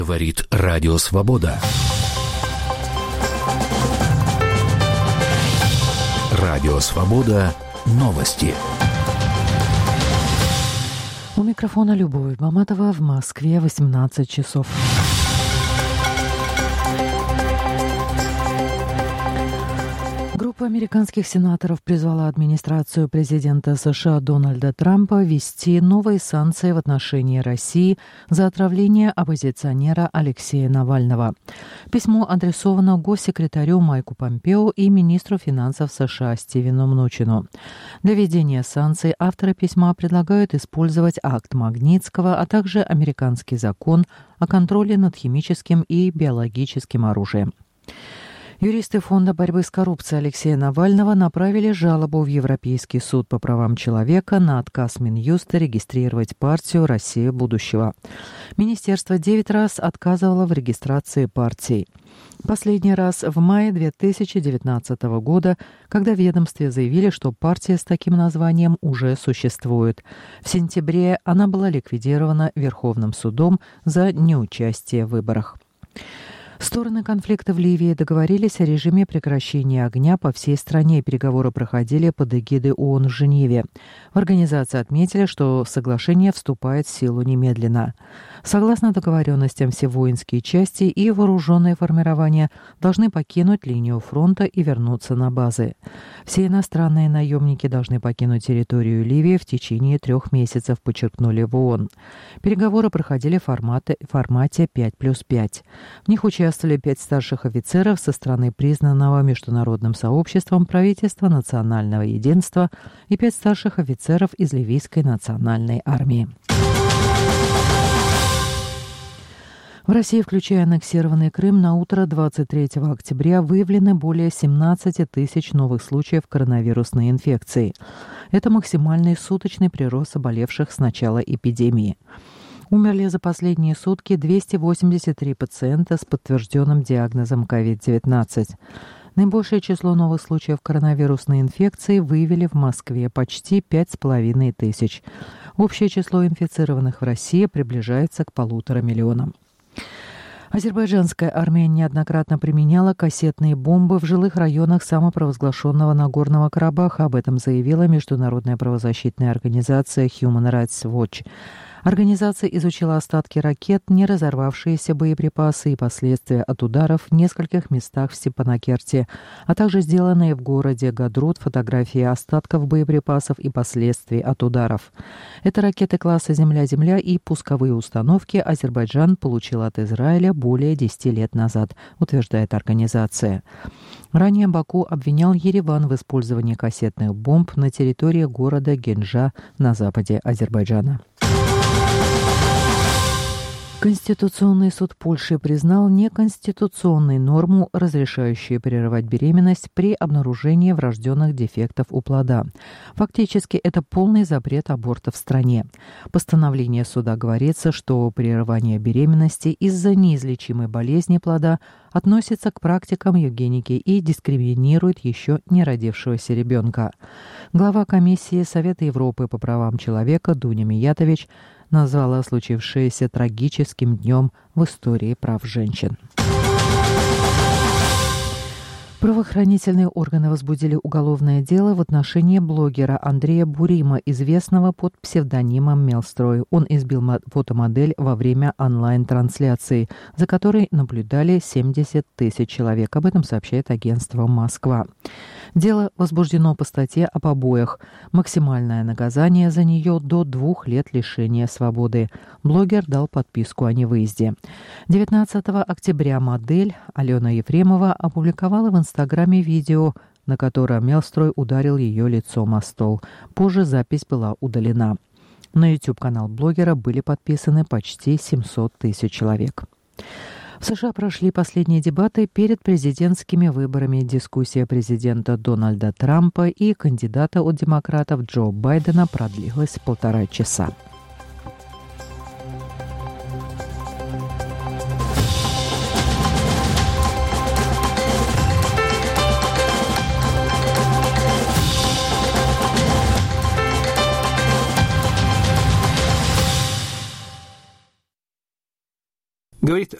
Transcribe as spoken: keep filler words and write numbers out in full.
Говорит Радио Свобода. Радио Свобода. Новости. У микрофона Любовь Маматова. В Москве восемнадцать часов. Группа американских сенаторов призвала администрацию президента США Дональда Трампа ввести новые санкции в отношении России за отравление оппозиционера Алексея Навального. Письмо адресовано госсекретарю Майку Помпео и министру финансов США Стивену Мнучину. Для введения санкций авторы письма предлагают использовать акт Магнитского, а также американский закон о контроле над химическим и биологическим оружием. Юристы Фонда борьбы с коррупцией Алексея Навального направили жалобу в Европейский суд по правам человека на отказ Минюста регистрировать партию «Россия будущего». Министерство девять раз отказывало в регистрации партии. Последний раз в мае две тысячи девятнадцатого года, когда в ведомстве заявили, что партия с таким названием уже существует. В сентябре она была ликвидирована Верховным судом за неучастие в выборах. Стороны конфликта в Ливии договорились о режиме прекращения огня по всей стране. Переговоры проходили под эгидой ООН в Женеве. В организации отметили, что соглашение вступает в силу немедленно. Согласно договоренностям, все воинские части и вооруженные формирования должны покинуть линию фронта и вернуться на базы. Все иностранные наемники должны покинуть территорию Ливии в течение трех месяцев, подчеркнули в ООН. Переговоры проходили в формате, формате пять плюс пять. В них участвовали пять старших офицеров со стороны признанного международным сообществом правительства национального единства и пять старших офицеров из Ливийской национальной армии. В России, включая аннексированный Крым, на утро двадцать третьего октября выявлены более семнадцать тысяч новых случаев коронавирусной инфекции. Это максимальный суточный прирост заболевших с начала эпидемии. Умерли за последние сутки двести восемьдесят три пациента с подтвержденным диагнозом ковид девятнадцать. Наибольшее число новых случаев коронавирусной инфекции выявили в Москве – почти пять с половиной тысяч. Общее число инфицированных в России приближается к полутора миллионам. Азербайджанская армия неоднократно применяла кассетные бомбы в жилых районах самопровозглашенного Нагорного Карабаха. Об этом заявила международная правозащитная организация Human Rights Watch. Организация изучила остатки ракет, не разорвавшиеся боеприпасы и последствия от ударов в нескольких местах в Степанакерте, а также сделанные в городе Гадрут фотографии остатков боеприпасов и последствий от ударов. Это ракеты класса «Земля-Земля» и пусковые установки Азербайджан получил от Израиля более десяти лет назад, утверждает организация. Ранее Баку обвинял Ереван в использовании кассетных бомб на территории города Генджа на западе Азербайджана. Конституционный суд Польши признал неконституционной норму, разрешающую прерывать беременность при обнаружении врожденных дефектов у плода. Фактически, это полный запрет аборта в стране. В постановлении суда говорится, что прерывание беременности из-за неизлечимой болезни плода относится к практикам евгеники и дискриминирует еще не родившегося ребенка. Глава комиссии Совета Европы по правам человека Дуня Миятович назвала случившееся трагическим днем в истории прав женщин. Правоохранительные органы возбудили уголовное дело в отношении блогера Андрея Бурима, известного под псевдонимом Мелстрой. Он избил фотомодель во время онлайн-трансляции, за которой наблюдали семьдесят тысяч человек. Об этом сообщает агентство «Москва». Дело возбуждено по статье о побоях. Максимальное наказание за нее до двух лет лишения свободы. Блогер дал подписку о невыезде. девятнадцатого октября модель Алена Ефремова опубликовала в Инстаграме видео, на котором Мелстрой ударил ее лицом о стол. Позже запись была удалена. На YouTube-канал блогера были подписаны почти семьсот тысяч человек. В США прошли последние дебаты перед президентскими выборами. Дискуссия президента Дональда Трампа и кандидата от демократов Джо Байдена продлилась полтора часа. говорит